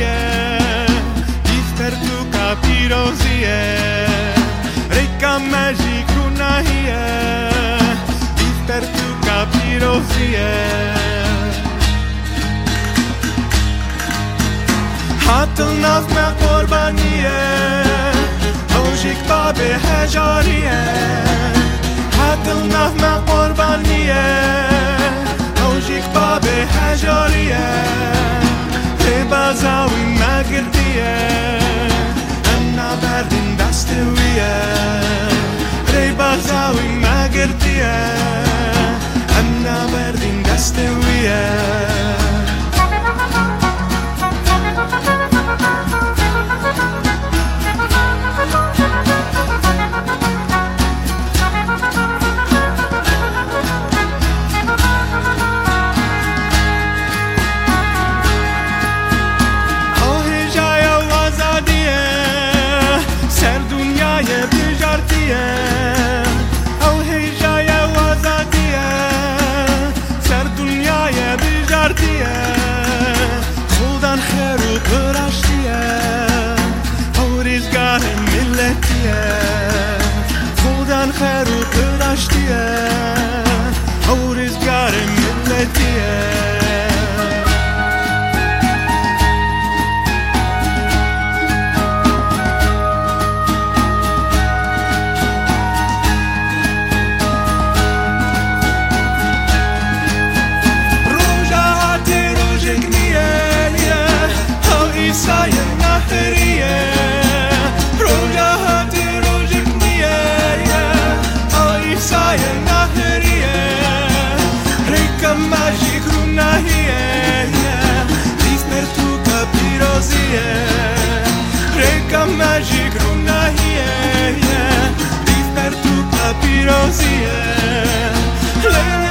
Difter tu capirozie Reka magic runahie Difter tu capirozie Hatıl nafme qurbaniye Hojik babe hejariye Hatıl nafme qurbaniye Hojik babe hejariye Bazawi magirdiye Anna berdin dastewiye Rey bazawi magirdiye Anna berdin dastewiye خودن خیر و برشتیه اوریزگار ملتیه خودن خیر و برشتیه اوریزگار ملتیه Magic runahie Difter tu capirozie Reka magic runahie Difter tu capirozie